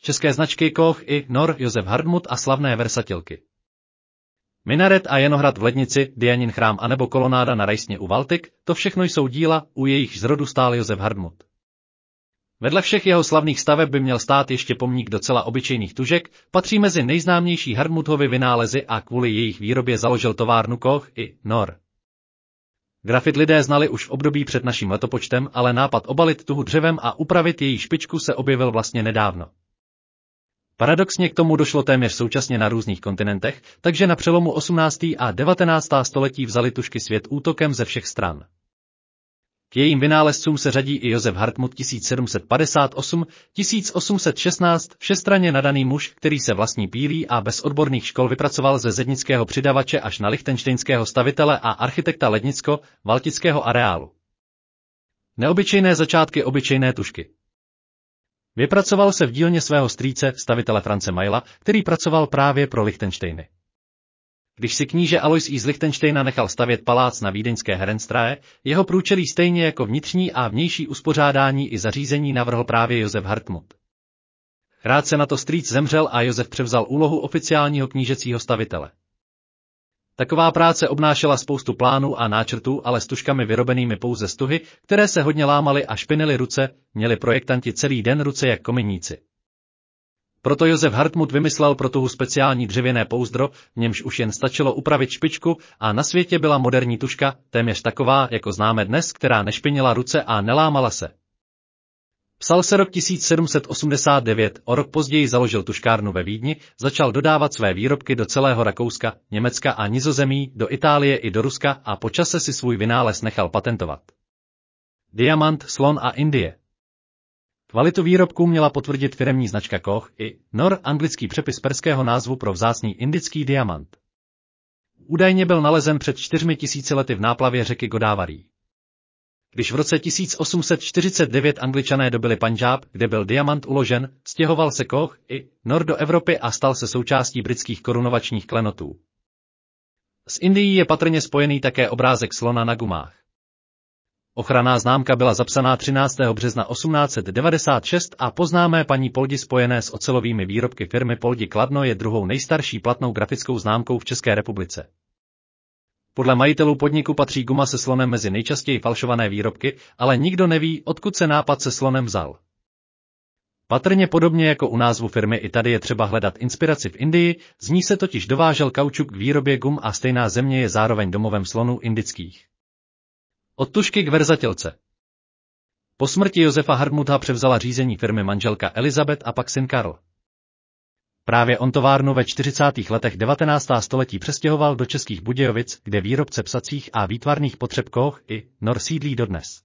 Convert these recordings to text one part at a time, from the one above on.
české značky Koch i Knorr, Josef Hardtmuth a slavné versatilky. Minaret a Janohrad v Lednici, Dianin chrám anebo kolonáda na Rajstně u Valtik, to všechno jsou díla, u jejichž zrodu stál Josef Hardtmuth. Vedle všech jeho slavných staveb by měl stát ještě pomník docela obyčejných tužek, patří mezi nejznámější Hardtmuthovy vynálezy a kvůli jejich výrobě založil továrnu Koch i Knorr. Grafit lidé znali už v období před naším letopočtem, ale nápad obalit tuhu dřevem a upravit její špičku se objevil vlastně nedávno. Paradoxně k tomu došlo téměř současně na různých kontinentech, takže na přelomu 18. a 19. století vzali tužky svět útokem ze všech stran. K jejím vynálezcům se řadí i Josef Hardtmuth 1758-1816, všestranně nadaný muž, který se vlastní pílí a bez odborných škol vypracoval ze zednického přidavače až na lichtenštejnského stavitele a architekta lednicko-valtického areálu. Neobyčejné začátky obyčejné tužky. Vypracoval se v dílně svého strýce, stavitele France Mayla, který pracoval právě pro Lichtenštejny. Když si kníže Alois I z Lichtenštejna nechal stavět palác na vídeňské Herrenstraße, jeho průčelí stejně jako vnitřní a vnější uspořádání i zařízení navrhl právě Josef Hardtmuth. Krátce na to strýc zemřel a Josef převzal úlohu oficiálního knížecího stavitele. Taková práce obnášela spoustu plánů a náčrtů, ale s tužkami vyrobenými pouze z tuhy, které se hodně lámaly a špinily ruce, měli projektanti celý den ruce jak kominíci. Proto Josef Hardtmuth vymyslel pro tuhu speciální dřevěné pouzdro, v němž už jen stačilo upravit špičku a na světě byla moderní tužka, téměř taková, jako známe dnes, která nešpinila ruce a nelámala se. Psal se rok 1789, o rok později založil tužkárnu ve Vídni, začal dodávat své výrobky do celého Rakouska, Německa a Nizozemí, do Itálie i do Ruska a po čase si svůj vynález nechal patentovat. Diamant, slon a Indie. Kvalitu výrobků měla potvrdit firemní značka Koch i Knorr, anglický přepis perského názvu pro vzácný indický diamant. Údajně byl nalezen před 4000 lety v náplavě řeky Godávarí. Když v roce 1849 Angličané dobyli Pandžáb, kde byl diamant uložen, stěhoval se Koch i Knorr do Evropy a stal se součástí britských korunovačních klenotů. S Indií je patrně spojený také obrázek slona na gumách. Ochranná známka byla zapsaná 13. března 1896 a poznámé paní Poldi spojené s ocelovými výrobky firmy Poldi Kladno je druhou nejstarší platnou grafickou známkou v České republice. Podle majitelů podniku patří guma se slonem mezi nejčastěji falšované výrobky, ale nikdo neví, odkud se nápad se slonem vzal. Patrně podobně jako u názvu firmy i tady je třeba hledat inspiraci v Indii, z ní se totiž dovážel kaučuk k výrobě gum a stejná země je zároveň domovem slonů indických. Od tužky k verzatilce. Po smrti Josefa Hardtmutha převzala řízení firmy manželka Elizabeth a pak syn Karl. Právě on továrnu ve 40. letech 19. století přestěhoval do Českých Budějovic, kde výrobce psacích a výtvarných potřeb Koch i Knorr sídlí dodnes.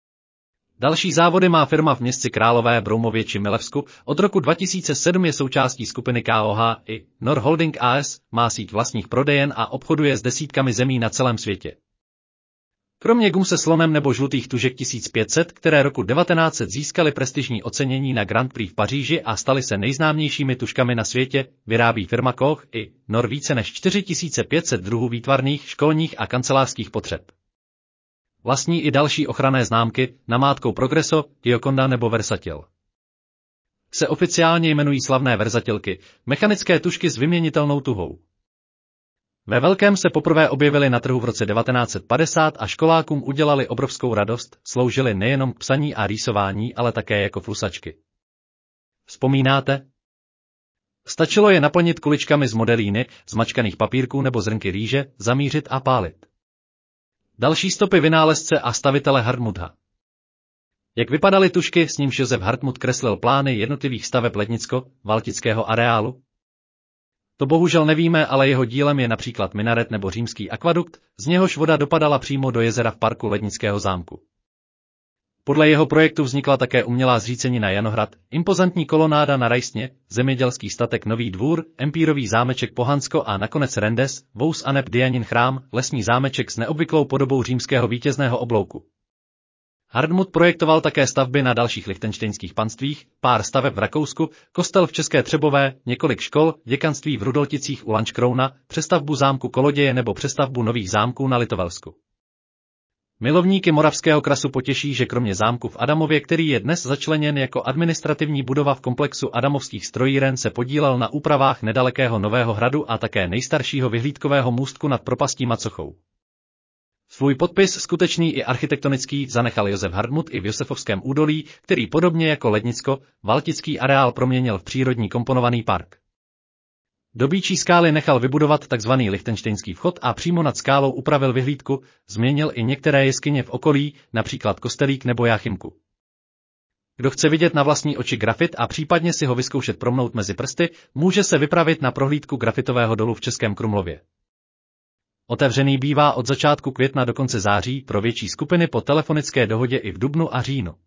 Další závody má firma v Městci Králové, Broumově či Milevsku, od roku 2007 je součástí skupiny KOH i Knorr Holding AS, má síť vlastních prodejen a obchoduje s desítkami zemí na celém světě. Kromě gum se slonem nebo žlutých tužek 1500, které roku 1900 získaly prestižní ocenění na Grand Prix v Paříži a staly se nejznámějšími tužkami na světě, vyrábí firma Koch i Knorr více než 4500 druhů výtvarných, školních a kancelářských potřeb. Vlastní i další ochranné známky, namátkou Progresso, Gioconda nebo Versatil. Se oficiálně jmenují slavné verzatilky, mechanické tužky s vyměnitelnou tuhou. Ve velkém se poprvé objevily na trhu v roce 1950 a školákům udělali obrovskou radost, sloužily nejenom k psaní a rýsování, ale také jako flusačky. Vzpomínáte? Stačilo je naplnit kuličkami z modelíny, zmačkaných papírků nebo zrnky rýže, zamířit a pálit. Další stopy vynálezce a stavitele Hardtmutha. Jak vypadaly tužky, s nímž Josef Hardtmuth kreslil plány jednotlivých staveb lednicko-valtického areálu? To bohužel nevíme, ale jeho dílem je například minaret nebo římský akvadukt, z něhož voda dopadala přímo do jezera v parku Lednického zámku. Podle jeho projektu vznikla také umělá zřícenina Janohrad, impozantní kolonáda na Rajstně, zemědělský statek Nový Dvůr, empírový zámeček Pohansko a nakonec Rendes, Vous aneb Dianin chrám, lesní zámeček s neobvyklou podobou římského vítězného oblouku. Hardtmuth projektoval také stavby na dalších lichtenštejnských panstvích, pár staveb v Rakousku, kostel v České Třebové, několik škol, děkanství v Rudolticích u Lanškrouna, přestavbu zámku Koloděje nebo přestavbu nových zámků na Litovelsku. Milovníky moravského krasu potěší, že kromě zámku v Adamově, který je dnes začleněn jako administrativní budova v komplexu Adamovských strojíren, se podílel na úpravách nedalekého Nového hradu a také nejstaršího vyhlídkového můstku nad propastí Macochou. Svůj podpis, skutečný i architektonický, zanechal Josef Hardmut i v Josefovském údolí, který podobně jako Lednicko, Valtický areál proměnil v přírodní komponovaný park. Do Býčí skály nechal vybudovat tzv. Lichtenštejnský vchod a přímo nad skálou upravil vyhlídku, změnil i některé jeskyně v okolí, například Kostelík nebo Jáchymku. Kdo chce vidět na vlastní oči grafit a případně si ho vyzkoušet promnout mezi prsty, může se vypravit na prohlídku grafitového dolu v Českém Krumlově. Otevřený bývá od začátku května do konce září pro větší skupiny po telefonické dohodě i v dubnu a říjnu.